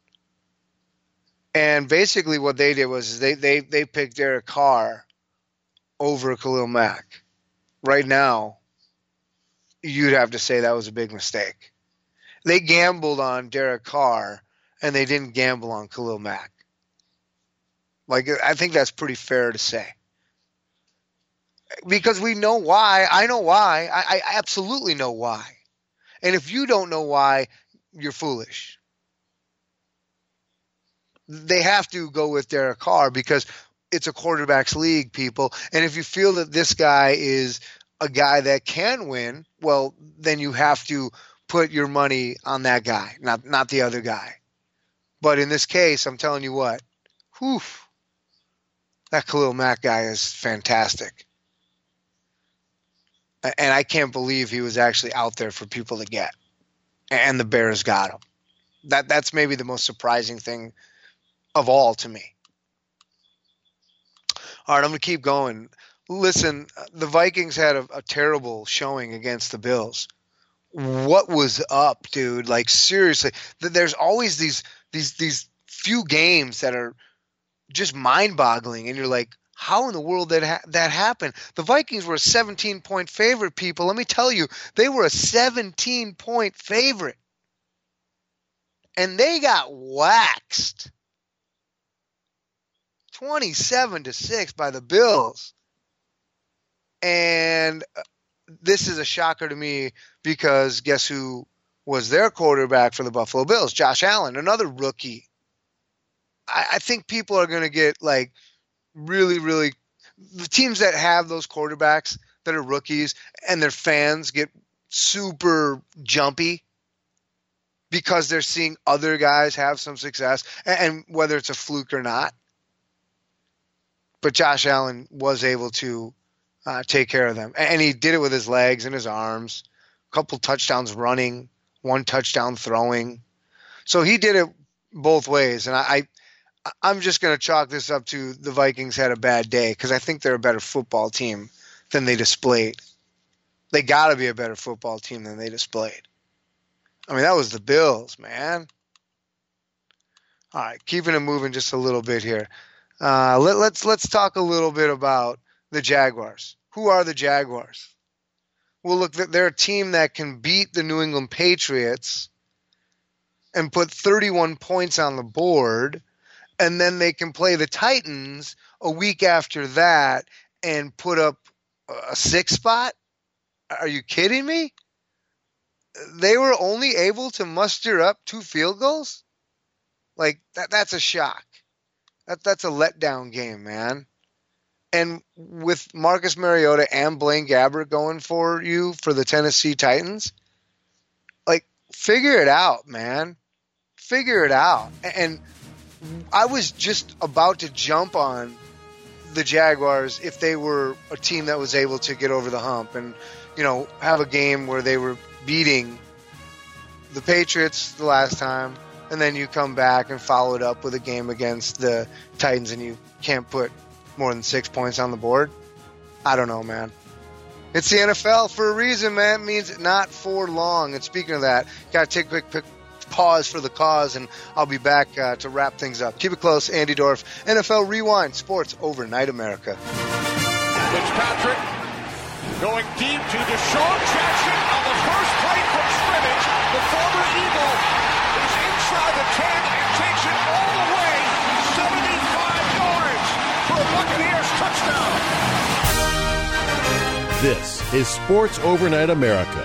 Speaker 3: And basically what they did was they, they, they picked Derek Carr over Khalil Mack. Right now, you'd have to say that was a big mistake. They gambled on Derek Carr, and they didn't gamble on Khalil Mack. Like, I think that's pretty fair to say. Because we know why. I know why. I, I absolutely know why. And if you don't know why, you're foolish. They have to go with Derek Carr because it's a quarterback's league, people. And if you feel that this guy is a guy that can win, well, then you have to put your money on that guy, not not the other guy. But in this case, I'm telling you what, whew, that Khalil Mack guy is fantastic. And I can't believe he was actually out there for people to get. And the Bears got him. That That's maybe the most surprising thing of all to me. All right, I'm going to keep going. Listen, the Vikings had a, a terrible showing against the Bills. What was up, dude? Like, seriously, there's always these these these few games that are just mind-boggling, and you're like, how in the world did ha- that happen? The Vikings were a seventeen-point favorite, people. Let me tell you, they were a seventeen-point favorite. And they got waxed. twenty-seven to six by the Bills. And this is a shocker to me because guess who was their quarterback for the Buffalo Bills? Josh Allen, another rookie. I, I think people are going to get like really, really – the teams that have those quarterbacks that are rookies and their fans get super jumpy because they're seeing other guys have some success, and, and whether it's a fluke or not. But Josh Allen was able to uh, take care of them. And he did it with his legs and his arms. A couple touchdowns running, one touchdown throwing. So he did it both ways. And I, I, I'm just going to chalk this up to the Vikings had a bad day because I think they're a better football team than they displayed. They got to be a better football team than they displayed. I mean, that was the Bills, man. All right, keeping it moving just a little bit here. Uh, let, let's let's talk a little bit about the Jaguars. Who are the Jaguars? Well, look, they're a team that can beat the New England Patriots and put thirty-one points on the board, and then they can play the Titans a week after that and put up a six spot? Are you kidding me? They were only able to muster up two field goals? Like, that that's a shock. That, that's a letdown game, man. And with Marcus Mariota and Blaine Gabbert going for you for the Tennessee Titans, like, figure it out, man. Figure it out. And I was just about to jump on the Jaguars if they were a team that was able to get over the hump and, you know, have a game where they were beating the Patriots the last time, and then you come back and follow it up with a game against the Titans and you can't put more than six points on the board. I don't know, man. It's the N F L for a reason, man. It means not for long. And speaking of that, got to take a quick, pause for the cause, and I'll be back uh, to wrap things up. Keep it close. Andy Dorf, N F L Rewind, Sports Overnight America.
Speaker 10: Fitzpatrick going deep to Deshaun Jackson on the first play from scrimmage. The former Eagle is inside the ten and takes it all the way, seventy-five yards for a Buccaneers touchdown.
Speaker 2: This is Sports Overnight America.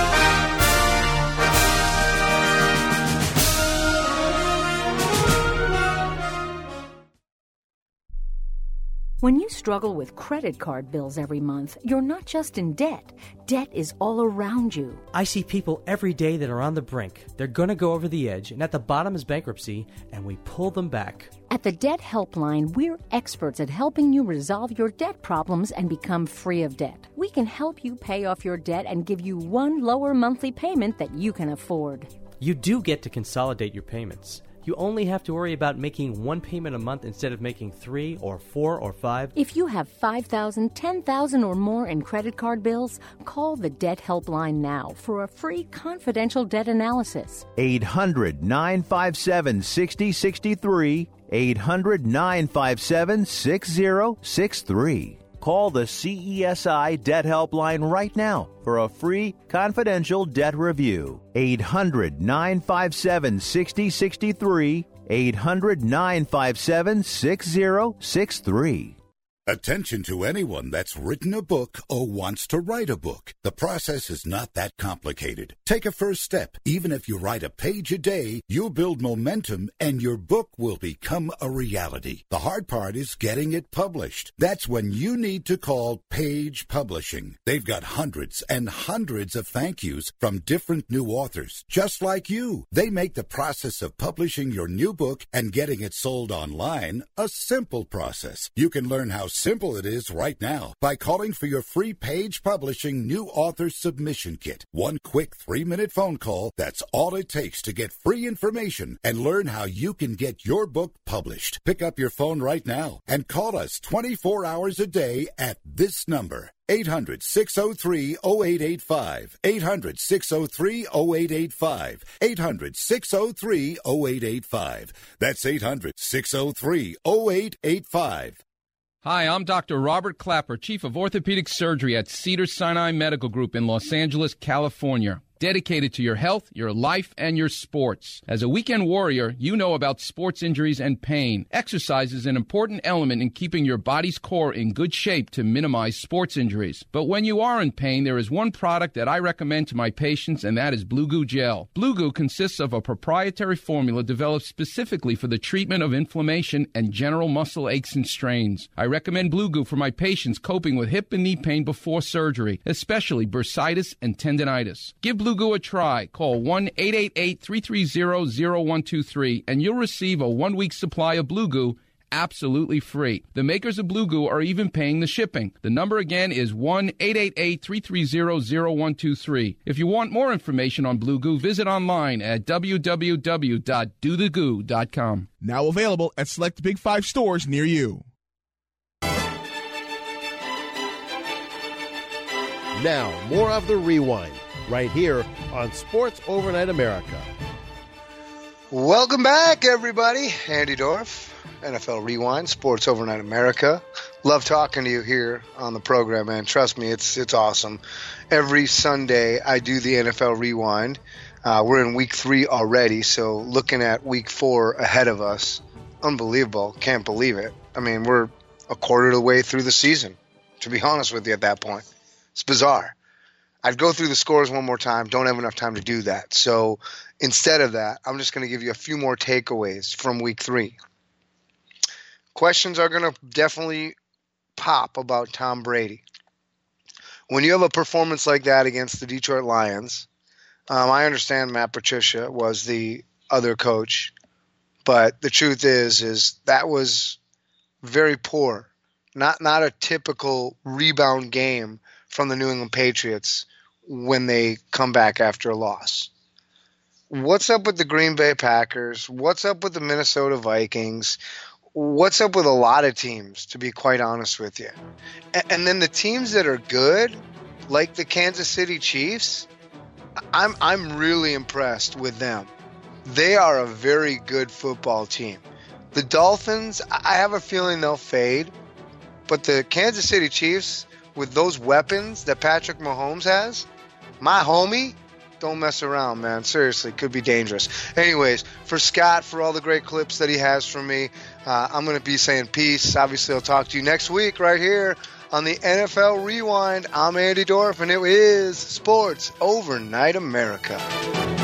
Speaker 21: When you struggle with credit card bills every month, you're not just in debt. Debt is all around you.
Speaker 22: I see people every day that are on the brink. They're going to go over the edge, and at the bottom is bankruptcy, and we pull them back.
Speaker 21: At the Debt Helpline, we're experts at helping you resolve your debt problems and become free of debt. We can help you pay off your debt and give you one lower monthly payment that you can afford.
Speaker 22: You do get to consolidate your payments. You only have to worry about making one payment a month instead of making three or four or five.
Speaker 21: If you have five thousand dollars, ten thousand dollars or more in credit card bills, call the Debt Helpline now for a free confidential debt analysis.
Speaker 1: eight hundred, nine five seven, six zero six three. eight hundred, nine five seven, six zero six three. Call the C E S I Debt Helpline right now for a free confidential debt review. eight hundred, nine five seven, six zero six three. eight hundred, nine five seven, six zero six three.
Speaker 23: Attention to anyone that's written a book or wants to write a book. The process is not that complicated. Take a first step. Even if you write a page a day, you'll build momentum and your book will become a reality. The hard part is getting it published. That's when you need to call Page Publishing. They've got hundreds and hundreds of thank yous from different new authors, just like you. They make the process of publishing your new book and getting it sold online a simple process. You can learn how simple it is right now by calling for your free Page Publishing New Author Submission Kit. One quick three-minute phone call, that's all it takes to get free information and learn how you can get your book published. Pick up your phone right now and call us twenty-four hours a day at this number. eight hundred, six oh three, oh eight eight five. eight hundred, six oh three, oh eight eight five. eight hundred, six oh three, oh eight eight five. That's eight hundred, six oh three, oh eight eight five.
Speaker 24: Hi, I'm Doctor Robert Clapper, Chief of Orthopedic Surgery at Cedars-Sinai Medical Group in Los Angeles, California. Dedicated to your health, your life, and your sports. As a weekend warrior, you know about sports injuries and pain. Exercise is an important element in keeping your body's core in good shape to minimize sports injuries. But when you are in pain, there is one product that I recommend to my patients, and that is Blue Goo Gel. Blue Goo consists of a proprietary formula developed specifically for the treatment of inflammation and general muscle aches and strains. I recommend Blue Goo for my patients coping with hip and knee pain before surgery, especially bursitis and tendinitis. Give Blue Goo a try. Call one eight eight eight, three three zero, zero one two three and you'll receive a one-week supply of Blue Goo absolutely free. The makers of Blue Goo are even paying the shipping. The number again is one eight eight eight, three three zero, zero one two three. If you want more information on Blue Goo, visit online at w w w dot do the goo dot com.
Speaker 25: Now available at select Big Five stores near you.
Speaker 2: Now, more of the Rewind, right here on Sports Overnight America.
Speaker 3: Welcome back, everybody. Andy Dorf, N F L Rewind, Sports Overnight America. Love talking to you here on the program, man. Trust me, it's it's awesome. Every Sunday, I do the N F L Rewind. Uh, we're in week three already, so looking at week four ahead of us, unbelievable. Can't believe it. I mean, we're a quarter of the way through the season, to be honest with you at that point. It's bizarre. I'd go through the scores one more time. Don't have enough time to do that. So instead of that, I'm just going to give you a few more takeaways from week three. Questions are going to definitely pop about Tom Brady. When you have a performance like that against the Detroit Lions, um, I understand Matt Patricia was the other coach, but the truth is, is that was very poor. Not not a typical rebound game from the New England Patriots when they come back after a loss. What's up with the Green Bay Packers? What's up with the Minnesota Vikings? What's up with a lot of teams, to be quite honest with you? And, and then the teams that are good, like the Kansas City Chiefs, I'm I'm really impressed with them. they are a very good football team. The Dolphins, I have a feeling they'll fade, but the Kansas City Chiefs, with those weapons that Patrick Mahomes has, my homie, don't mess around, man. Seriously, could be dangerous. Anyways, for Scott, for all the great clips that he has for me, uh, I'm going to be saying peace. Obviously, I'll talk to you next week right here on the N F L Rewind. I'm Andy Dorff, and it is Sports Overnight America.